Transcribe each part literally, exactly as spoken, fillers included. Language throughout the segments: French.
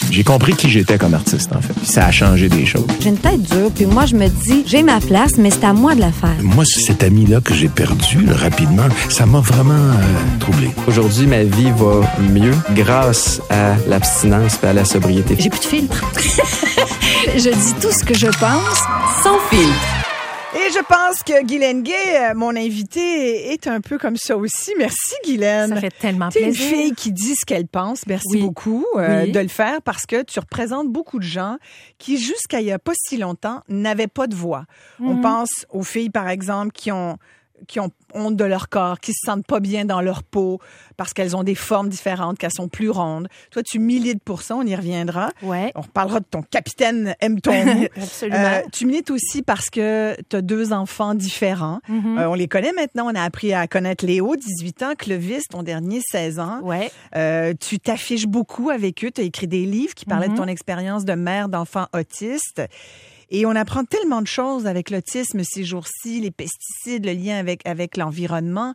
J'ai compris qui j'étais comme artiste, en fait. Puis ça a changé des choses. J'ai une tête dure, puis moi, je me dis, j'ai ma place, mais c'est à moi de la faire. Moi, cet ami-là que j'ai perdu là, rapidement, ça m'a vraiment euh, troublé. Aujourd'hui, ma vie va mieux grâce à l'abstinence et à la sobriété. J'ai plus de filtre. Je dis tout ce que je pense, sans filtre. Et je pense que Guylaine Gay, mon invitée, est un peu comme ça aussi. Merci, Guylaine. Ça fait tellement T'es plaisir. une fille qui dit ce qu'elle pense. Merci Oui. beaucoup euh, Oui. de le faire parce que tu représentes beaucoup de gens qui, jusqu'à il n'y a pas si longtemps, n'avaient pas de voix. On Mhm. pense aux filles, par exemple, qui ont qui ont honte de leur corps, qui se sentent pas bien dans leur peau parce qu'elles ont des formes différentes, qu'elles sont plus rondes. Toi, tu milites pour ça, on y reviendra. Ouais. On reparlera de ton capitaine aime ton mou. Absolument. Euh, tu milites aussi parce que tu as deux enfants différents. Mhm. Euh, on les connaît maintenant. On a appris à connaître Léo, dix-huit ans, Clovis, ton dernier, seize ans. Ouais. Euh, tu t'affiches beaucoup avec eux. Tu as écrit des livres qui parlaient Mhm. de ton expérience de mère d'enfants autistes. Et on apprend tellement de choses avec l'autisme ces jours-ci, les pesticides, le lien avec, avec l'environnement.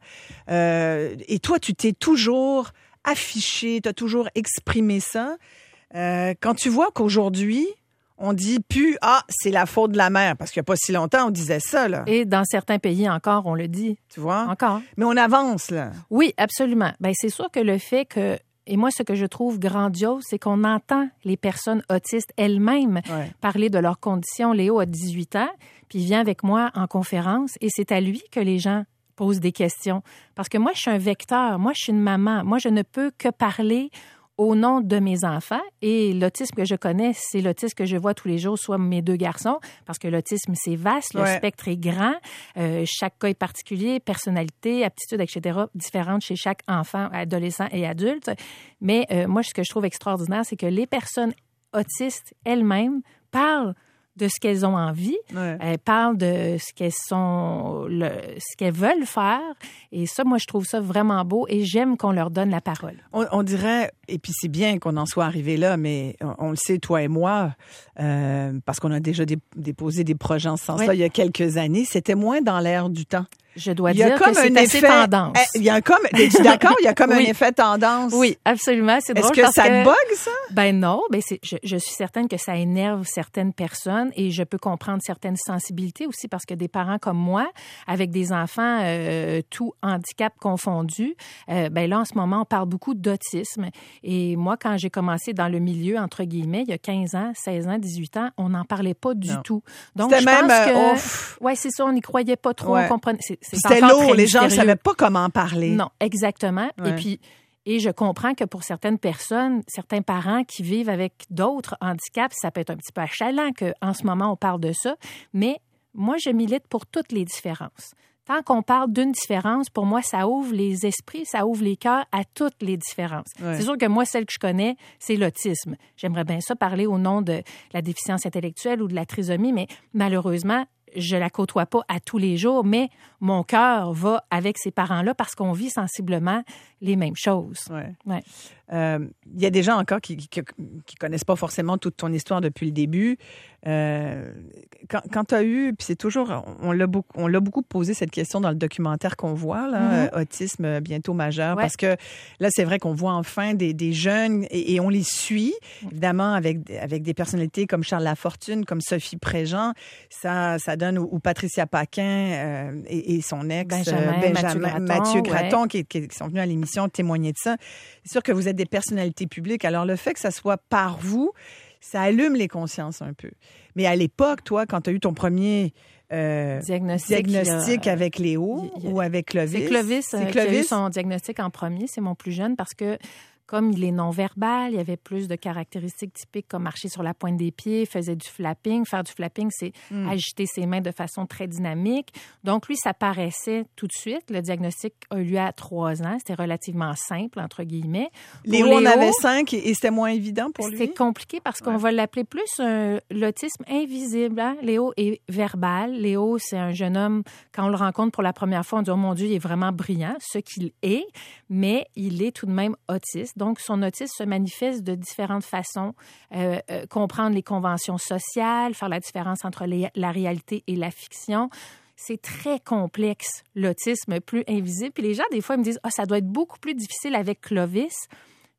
Euh, et toi, tu t'es toujours affiché, tu as toujours exprimé ça. Euh, quand tu vois qu'aujourd'hui, on dit plus « Ah, c'est la faute de la mère », parce qu'il n'y a pas si longtemps, on disait ça, là. Et dans certains pays encore, on le dit. Tu vois? Encore. Mais on avance, là. Oui, absolument. Ben, c'est sûr que le fait que, et moi, ce que je trouve grandiose, c'est qu'on entend les personnes autistes elles-mêmes Ouais. parler de leurs conditions. Léo a dix-huit ans, puis il vient avec moi en conférence, et c'est à lui que les gens posent des questions. Parce que moi, je suis un vecteur, moi, je suis une maman. Moi, je ne peux que parler au nom de mes enfants. Et l'autisme que je connais, c'est l'autisme que je vois tous les jours, soit mes deux garçons, parce que l'autisme, c'est vaste, le Ouais. spectre est grand, euh, chaque cas est particulier, personnalité, aptitude, et cetera, différentes chez chaque enfant, adolescent et adulte. Mais euh, moi, ce que je trouve extraordinaire, c'est que les personnes autistes elles-mêmes parlent de ce qu'elles ont envie. Ouais. Elles parlent de ce qu'elles sont, le, ce qu'elles veulent faire. Et ça, moi, je trouve ça vraiment beau et j'aime qu'on leur donne la parole. On, on dirait, et puis c'est bien qu'on en soit arrivé là, mais on, on le sait, toi et moi, euh, parce qu'on a déjà dé- déposé des projets en ce sens-là Oui. il y a quelques années, c'était moins dans l'air du temps. Je dois Il y a dire comme que c'est un assez effet, tendance. Eh, il y a comme, es-tu d'accord? Il y a comme Oui. un effet tendance. Oui, absolument. C'est Est-ce drôle que parce ça que... te bug, ça? Ben non, ben c'est, je, je suis certaine que ça énerve certaines personnes et je peux comprendre certaines sensibilités aussi parce que des parents comme moi, avec des enfants euh, tout handicap confondus, euh, ben là, en ce moment, on parle beaucoup d'autisme. Et moi, quand j'ai commencé dans le milieu, entre guillemets, il y a quinze ans, seize ans, dix-huit ans, on n'en parlait pas du Non. tout. Donc, C'était je même, pense euh, que... ouf. Ouais, c'est ça, on n'y croyait pas trop, Ouais. on comprenait... C'est, c'est C'était encore lourd, très les gens ne mystérieux. savaient pas comment parler. Non, exactement. Ouais. Et puis, et je comprends que pour certaines personnes, certains parents qui vivent avec d'autres handicaps, ça peut être un petit peu achalant qu'en ce moment, on parle de ça. Mais moi, je milite pour toutes les différences. Tant qu'on parle d'une différence, pour moi, ça ouvre les esprits, ça ouvre les cœurs à toutes les différences. Ouais. C'est sûr que moi, celle que je connais, c'est l'autisme. J'aimerais bien ça parler au nom de la déficience intellectuelle ou de la trisomie, mais malheureusement, je la côtoie pas à tous les jours, mais mon cœur va avec ces parents-là parce qu'on vit sensiblement les mêmes choses. Ouais. Ouais. Euh, il y a des gens encore qui qui, qui connaissent pas forcément toute ton histoire depuis le début. Euh, quand quand tu as eu, puis c'est toujours, on l'a beaucoup, on l'a beaucoup posé cette question dans le documentaire qu'on voit, là, Mm-hmm. euh, Autisme bientôt majeur, Ouais. parce que là, c'est vrai qu'on voit enfin des, des jeunes et, et on les suit, évidemment, avec, avec des personnalités comme Charles Lafortune, comme Sophie Préjean. Ça, ça donne, ou, ou Patricia Paquin euh, et, et son ex, Benjamin, euh, Mathieu Graton, Mathieu Graton, ouais. qui, qui, qui sont venus à l'émission témoigner de ça. C'est sûr que vous êtes des personnalités publiques. Alors, le fait que ça soit par vous, ça allume les consciences un peu. Mais à l'époque, toi, quand tu as eu ton premier euh, Diagnostic, diagnostic il y a- avec Léo il y a- ou avec Clovis. C'est Clovis, C'est euh, qui a eu Clovis? son diagnostic en premier. C'est mon plus jeune parce que comme il est non-verbal, il y avait plus de caractéristiques typiques comme marcher sur la pointe des pieds, faisait du flapping. Faire du flapping, c'est Mm. agiter ses mains de façon très dynamique. Donc, lui, ça paraissait tout de suite. Le diagnostic a eu lieu à trois ans. C'était relativement simple, entre guillemets. Pour Léo, on avait cinq et, et c'était moins évident pour lui. C'était compliqué parce qu'on Ouais. va l'appeler plus un- l'autisme invisible. Hein? Léo est verbal. Léo, c'est un jeune homme, quand on le rencontre pour la première fois, on dit « Oh mon Dieu, il est vraiment brillant », ce qu'il est, mais il est tout de même autiste. Donc, son autisme se manifeste de différentes façons. Euh, euh, comprendre les conventions sociales, faire la différence entre les- la réalité et la fiction. C'est très complexe, l'autisme plus invisible. Puis les gens, des fois, ils me disent « Ah, ça doit être beaucoup plus difficile avec Clovis ».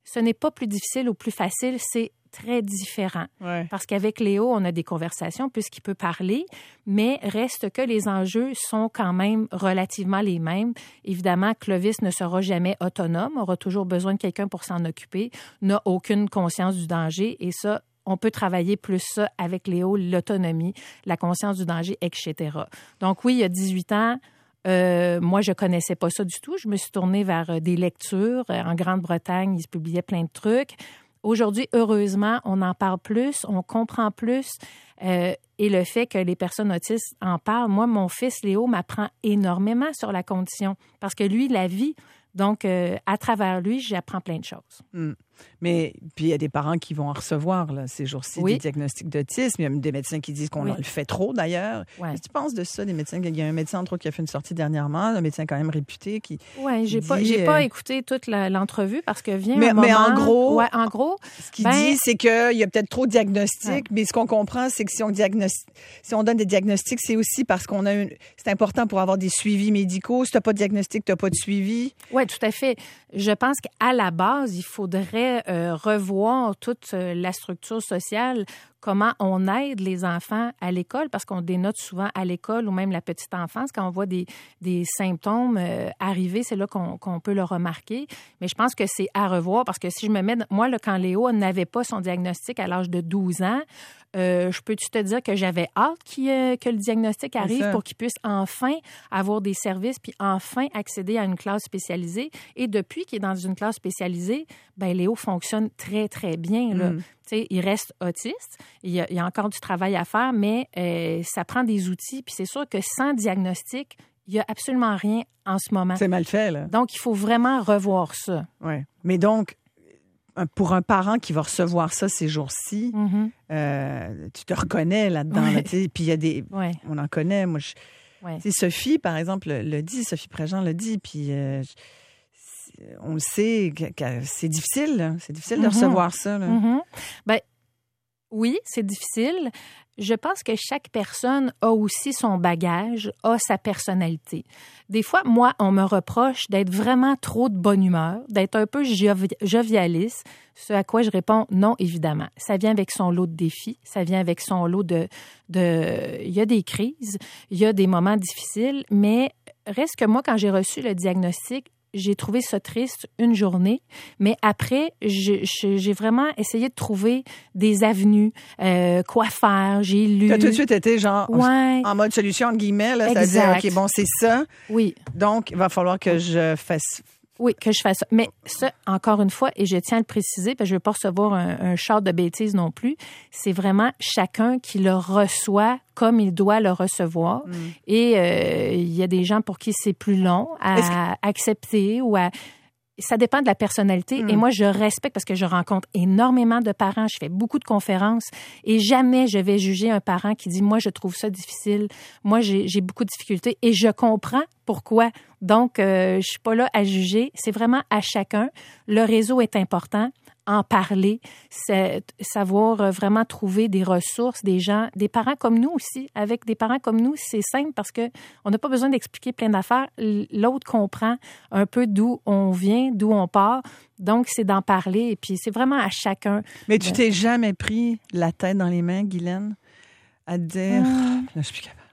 ce n'est pas plus difficile ou plus facile, c'est très différent. Ouais. Parce qu'avec Léo, on a des conversations puisqu'il peut parler, mais reste que les enjeux sont quand même relativement les mêmes. Évidemment, Clovis ne sera jamais autonome, aura toujours besoin de quelqu'un pour s'en occuper, n'a aucune conscience du danger et ça, on peut travailler plus ça avec Léo, l'autonomie, la conscience du danger, et cetera. Donc oui, il y a dix-huit ans, Euh, moi, je connaissais pas ça du tout. Je me suis tournée vers des lectures. En Grande-Bretagne, ils se publiaient plein de trucs. Aujourd'hui, heureusement, on en parle plus, on comprend plus. Euh, et le fait que les personnes autistes en parlent, moi, mon fils Léo m'apprend énormément sur la condition parce que lui, la vit. Donc, euh, à travers lui, j'apprends plein de choses. Mm. Mais puis il y a des parents qui vont en recevoir là, ces jours-ci oui. des diagnostics d'autisme. Il y a des médecins qui disent qu'on oui. en le fait trop d'ailleurs. Ouais. Qu'est-ce que tu penses de ça, des médecins? Il y a un médecin, entre autres, qui a fait une sortie dernièrement, un médecin quand même réputé qui. Oui, j'ai dit, pas, j'ai euh... pas écouté toute la, l'entrevue parce que vient mais, un moment. Mais en gros, ouais, en gros, ce qu'il ben, dit, c'est qu'il y a peut-être trop de diagnostics, ouais. mais ce qu'on comprend, c'est que si on diagnostique, si on donne des diagnostics, c'est aussi parce qu'on a une. C'est important pour avoir des suivis médicaux. Si tu n'as pas de diagnostic, tu n'as pas de suivi. Oui, tout à fait. Je pense qu'à la base, il faudrait euh, revoir toute euh, la structure sociale, comment on aide les enfants à l'école, parce qu'on dénote souvent à l'école ou même la petite enfance. Quand on voit des, des symptômes euh, arriver, c'est là qu'on, qu'on peut le remarquer. Mais je pense que c'est à revoir, parce que si je me mets... Moi, là, quand Léo n'avait pas son diagnostic à l'âge de douze ans, Euh, je peux-tu te dire que j'avais hâte qu'il, euh, que le diagnostic arrive pour qu'il puisse enfin avoir des services puis enfin accéder à une classe spécialisée. Et depuis qu'il est dans une classe spécialisée, ben Léo fonctionne très, très bien. Là. Mm. Tu sais, il reste autiste. Il y, a, il y a encore du travail à faire, mais euh, ça prend des outils. Puis c'est sûr que sans diagnostic, il n'y a absolument rien en ce moment. C'est mal fait, là. Donc, il faut vraiment revoir ça. Oui. Mais donc, pour un parent qui va recevoir ça ces jours-ci, mm-hmm. euh, tu te reconnais là-dedans. Ouais. Là, puis il y a des... Ouais. On en connaît. Moi, je, ouais. Sophie, par exemple, le, le dit. Sophie Préjean le dit. Puis euh, on le sait, que, que c'est difficile. Là. C'est difficile mm-hmm. de recevoir ça. Là. Mm-hmm. Ben, oui, c'est difficile. Je pense que chaque personne a aussi son bagage, a sa personnalité. Des fois, moi, on me reproche d'être vraiment trop de bonne humeur, d'être un peu jovi- jovialiste, ce à quoi je réponds non, évidemment. Ça vient avec son lot de défis, ça vient avec son lot de... de... Il y a des crises, il y a des moments difficiles, mais reste que moi, quand j'ai reçu le diagnostic, j'ai trouvé ça triste une journée, mais après, j'ai, j'ai vraiment essayé de trouver des avenues, euh, quoi faire, j'ai lu. Tu as tout de suite été genre ouais. en mode solution, entre guillemets, là, c'est-à-dire, OK, bon, c'est ça. Oui. Donc, il va falloir que je fasse... Oui, que je fasse ça. Mais ça, encore une fois, et je tiens à le préciser, parce que je ne veux pas recevoir un, un char de bêtises non plus, c'est vraiment chacun qui le reçoit comme il doit le recevoir. Mm. Et euh, il y a des gens pour qui c'est plus long à que... accepter ou à... Ça dépend de la personnalité. Mm. Et moi, je respecte parce que je rencontre énormément de parents. Je fais beaucoup de conférences et jamais je vais juger un parent qui dit « Moi, je trouve ça difficile. Moi, j'ai, j'ai beaucoup de difficultés. » Et je comprends pourquoi. Donc, euh, je suis pas là à juger. C'est vraiment à chacun. Le réseau est important. En parler, c'est savoir vraiment trouver des ressources, des gens, des parents comme nous aussi. Avec des parents comme nous, c'est simple parce que on n'a pas besoin d'expliquer plein d'affaires. L'autre comprend un peu d'où on vient, d'où on part. Donc, c'est d'en parler. Et puis, c'est vraiment à chacun. Mais tu de... t'es jamais pris la tête dans les mains, Guylaine, à te dire, hum. là, je suis plus capable.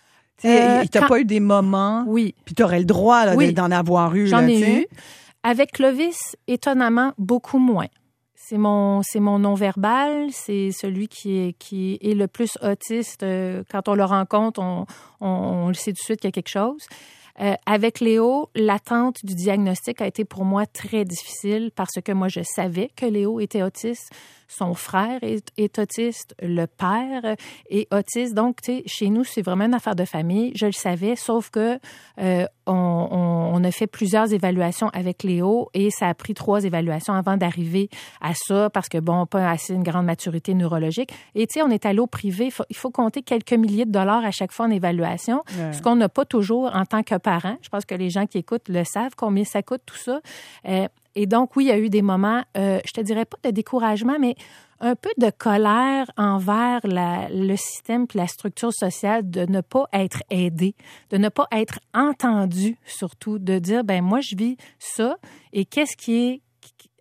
Tu sais, euh, t'as quand... pas eu des moments. Oui. Puis t'aurais le droit là, oui. d'en avoir eu. J'en là, ai t'sais. eu. Avec Clovis, étonnamment, beaucoup moins. C'est mon, c'est mon non-verbal, c'est celui qui est, qui est le plus autiste. Quand on le rencontre, on, on, on le sait tout de suite qu'il y a quelque chose. Euh, avec Léo, l'attente du diagnostic a été pour moi très difficile parce que moi, je savais que Léo était autiste. Son frère est, est autiste, le père est autiste. Donc, tu sais, chez nous, c'est vraiment une affaire de famille. Je le savais, sauf que euh, on, on, on a fait plusieurs évaluations avec Léo et ça a pris trois évaluations avant d'arriver à ça parce que, bon, pas assez une grande maturité neurologique. Et tu sais, on est allé au privé. Il faut, il faut compter quelques milliers de dollars à chaque fois en évaluation, ouais. Ce qu'on n'a pas toujours en tant que parent. Je pense que les gens qui écoutent le savent, combien ça coûte, tout ça. Euh, Et donc, oui, il y a eu des moments, euh, je te dirais pas de découragement, mais un peu de colère envers la, le système et la structure sociale de ne pas être aidé, de ne pas être entendu surtout, de dire, ben moi, je vis ça et qu'est-ce qui est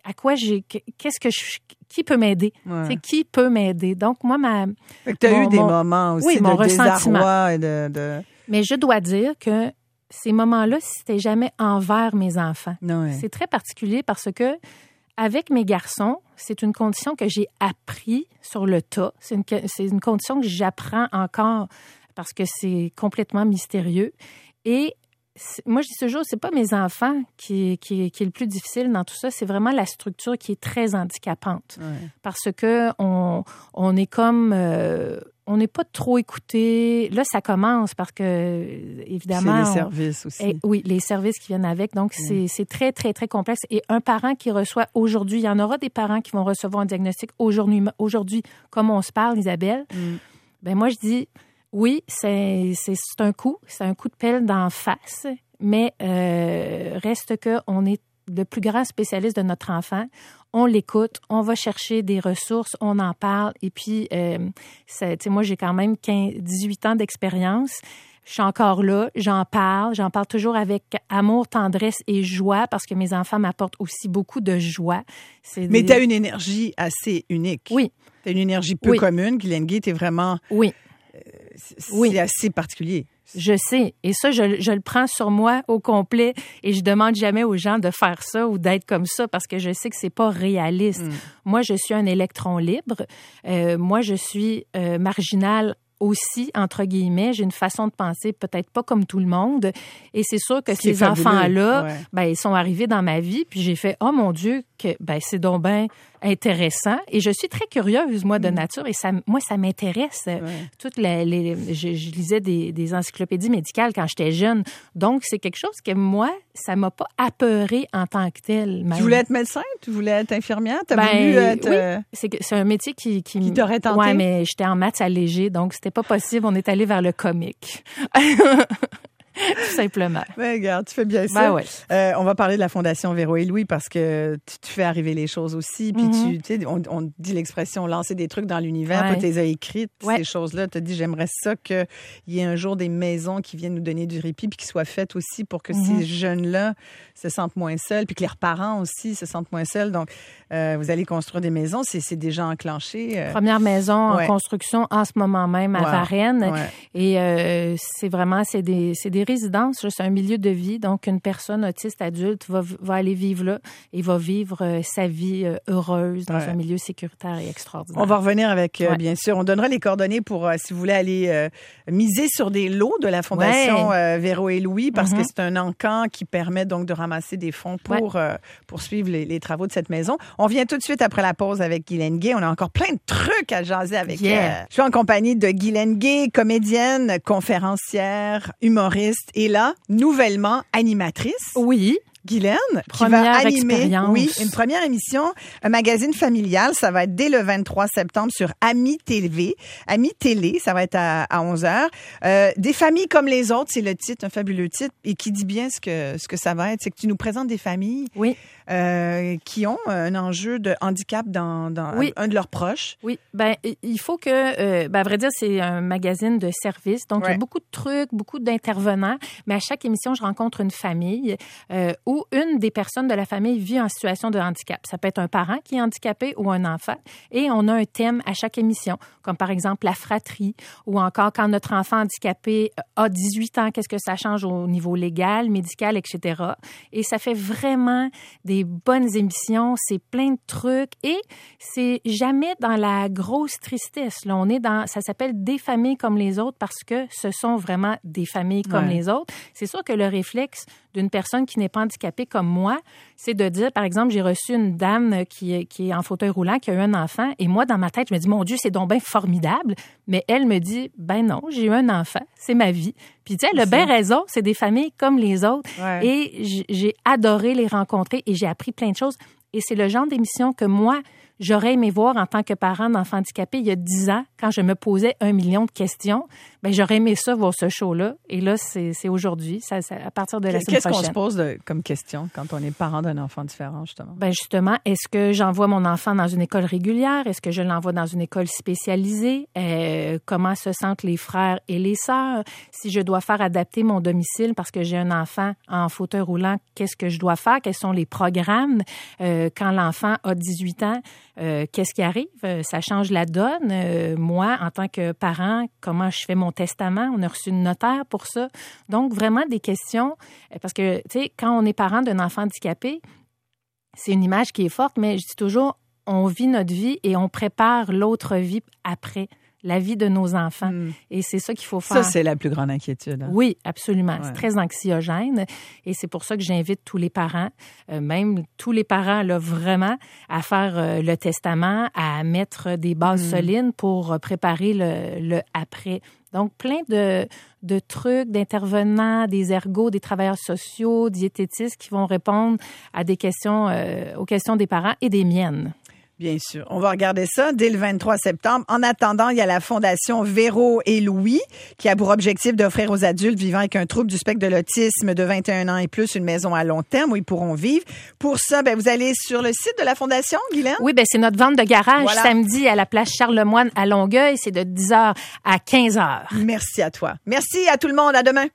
à quoi j'ai, qu'est-ce que je, qui peut m'aider? Ouais. Tu sais, qui peut m'aider? Donc, moi, ma... Fait que t'as mon, eu des mon, moments aussi oui, de mon désarroi ressentiment. et de, de... Mais je dois dire que ces moments-là, c'était jamais envers mes enfants. Ouais. C'est très particulier parce que avec mes garçons, c'est une condition que j'ai appris sur le tas. C'est une, c'est une condition que j'apprends encore parce que c'est complètement mystérieux. Et moi, je dis toujours, c'est pas mes enfants qui, qui, qui est le plus difficile dans tout ça, c'est vraiment la structure qui est très handicapante. Ouais. Parce que on, on est comme... Euh, on n'est pas trop écouté. Là, ça commence parce que, évidemment... C'est les on, services aussi. et, oui, les services qui viennent avec. Donc, mmh. c'est, c'est très, très, très complexe. Et un parent qui reçoit aujourd'hui, il y en aura des parents qui vont recevoir un diagnostic aujourd'hui, aujourd'hui comme on se parle, Isabelle. Mmh. Ben moi, je dis... Oui, c'est, c'est, c'est un coup, c'est un coup de pelle d'en face, mais euh, reste qu'on est le plus grand spécialiste de notre enfant. On l'écoute, on va chercher des ressources, on en parle. Et puis, euh, c'est, tu sais, moi, j'ai quand même quinze, dix-huit ans d'expérience. Je suis encore là, j'en parle, j'en parle toujours avec amour, tendresse et joie parce que mes enfants m'apportent aussi beaucoup de joie. C'est mais des... tu as une énergie assez unique. Oui. Tu as une énergie peu oui. commune. Guylaine Gay, tu es vraiment... Oui. C'est oui. assez particulier. Je sais. Et ça, je, je le prends sur moi au complet et je demande jamais aux gens de faire ça ou d'être comme ça parce que je sais que c'est pas réaliste. Mm. Moi, je suis un électron libre. Euh, moi, je suis euh, marginale aussi, entre guillemets. J'ai une façon de penser peut-être pas comme tout le monde. Et c'est sûr que ces enfants-là, ouais. ben, ils sont arrivés dans ma vie puis j'ai fait « Oh mon Dieu, que ben, c'est donc bien intéressant. » Et je suis très curieuse, moi, de nature. Et ça, moi, ça m'intéresse. Ouais. Toutes les, les, je, je lisais des, des encyclopédies médicales quand j'étais jeune. Donc, c'est quelque chose que moi, ça m'a pas apeurée en tant que telle. Même. Tu voulais être médecin? Tu voulais être infirmière? Tu as ben, voulu être... Oui, c'est, c'est un métier qui... Qui, qui t'aurait tenté? Oui, mais j'étais en maths allégé, donc c'était pas possible. On est allé vers le comique. Tout simplement. Ben, regarde, tu fais bien ça. Ben ouais. euh, on va parler de la Fondation Véro et Louis parce que tu, tu fais arriver les choses aussi. Puis mm-hmm. tu, tu sais, on, on dit l'expression lancer des trucs dans l'univers. Ouais. Tu les as écrites, ouais. ces choses-là. Tu as dit, j'aimerais ça qu'il y ait un jour des maisons qui viennent nous donner du répit puis qui soient faites aussi pour que mm-hmm. ces jeunes-là se sentent moins seuls puis que leurs parents aussi se sentent moins seuls. Donc, euh, vous allez construire des maisons. C'est, c'est déjà enclenché. Euh... Première maison ouais. en construction en ce moment même à wow. Varennes. Ouais. Et euh, c'est vraiment, c'est des, c'est des résidence, c'est un milieu de vie. Donc, une personne autiste adulte va, va aller vivre là et va vivre euh, sa vie euh, heureuse dans ouais. un milieu sécuritaire et extraordinaire. On va revenir avec, euh, ouais. bien sûr, on donnera les coordonnées pour, euh, si vous voulez aller euh, miser sur des lots de la Fondation ouais. euh, Véro et Louis, parce mm-hmm. que c'est un encan qui permet donc de ramasser des fonds pour ouais. euh, poursuivre les, les travaux de cette maison. On vient tout de suite après la pause avec Guylaine Gay. On a encore plein de trucs à jaser avec yeah. euh, je suis en compagnie de Guylaine Gay, comédienne, conférencière, humoriste et là, nouvellement animatrice. Oui. Guylaine, première qui va animer expérience. Oui, une première émission, un magazine familial. Ça va être dès le vingt-trois septembre sur Ami T V. Ami Télé, ça va être à, à onze heures. Euh, des familles comme les autres, c'est le titre, un fabuleux titre, et qui dit bien ce que, ce que ça va être. C'est que tu nous présentes des familles oui. euh, qui ont un enjeu de handicap dans, dans oui. un de leurs proches. Oui, ben il faut que, euh, ben, à vrai dire, c'est un magazine de service. Donc, ouais. il y a beaucoup de trucs, beaucoup d'intervenants. Mais à chaque émission, je rencontre une famille euh, où une des personnes de la famille vit en situation de handicap. Ça peut être un parent qui est handicapé ou un enfant. Et on a un thème à chaque émission, comme par exemple la fratrie ou encore quand notre enfant handicapé a dix-huit ans, qu'est-ce que ça change au niveau légal, médical, et cetera. Et ça fait vraiment des bonnes émissions. C'est plein de trucs et c'est jamais dans la grosse tristesse. Là, on est dans, ça s'appelle des familles comme les autres parce que ce sont vraiment des familles comme ouais. les autres. C'est sûr que le réflexe d'une personne qui n'est pas handicapée comme moi, c'est de dire, par exemple, j'ai reçu une dame qui, qui est en fauteuil roulant, qui a eu un enfant, et moi, dans ma tête, je me dis, mon Dieu, c'est donc bien formidable, mais elle me dit, ben non, j'ai eu un enfant, c'est ma vie. Puis tu sais, elle a bien raison, c'est des familles comme les autres, ouais. et j'ai adoré les rencontrer, et j'ai appris plein de choses, et c'est le genre d'émission que moi, j'aurais aimé voir en tant que parent d'enfants handicapés il y a dix ans, quand je me posais un million de questions. Ben j'aurais aimé ça, voir ce show-là. Et là, c'est, c'est aujourd'hui, ça, ça, à partir de la semaine Qu'est-ce prochaine. qu'on se pose de, comme question quand on est parent d'un enfant différent, justement? Ben justement, est-ce que j'envoie mon enfant dans une école régulière? Est-ce que je l'envoie dans une école spécialisée? Euh, comment se sentent les frères et les sœurs? Si je dois faire adapter mon domicile parce que j'ai un enfant en fauteuil roulant, qu'est-ce que je dois faire? Quels sont les programmes? Euh, quand l'enfant a dix-huit ans, euh, qu'est-ce qui arrive? Euh, ça change la donne. Euh, moi, en tant que parent, comment je fais mon testament? On a reçu une notaire pour ça. Donc, vraiment des questions. Parce que, tu sais, quand on est parent d'un enfant handicapé, c'est une image qui est forte, mais je dis toujours, on vit notre vie et on prépare l'autre vie après, la vie de nos enfants. Mm. Et c'est ça qu'il faut faire. Ça, c'est la plus grande inquiétude. Hein? Oui, absolument. Ouais. C'est très anxiogène. Et c'est pour ça que j'invite tous les parents, euh, même tous les parents, là, vraiment, à faire euh, le testament, à mettre des bases mm. solides pour euh, préparer le, le après. Donc, plein de, de trucs, d'intervenants, des ergots, des travailleurs sociaux, diététistes qui vont répondre à des questions, euh, aux questions des parents et des miennes. Bien sûr. On va regarder ça dès le vingt-trois septembre. En attendant, il y a la Fondation Véro et Louis qui a pour objectif d'offrir aux adultes vivant avec un trouble du spectre de l'autisme de vingt et un ans et plus une maison à long terme où ils pourront vivre. Pour ça, ben, vous allez sur le site de la Fondation, Guylaine? Oui, ben, c'est notre vente de garage voilà. Samedi à la place Charlemagne à Longueuil. C'est de dix heures à quinze heures. Merci à toi. Merci à tout le monde. À demain.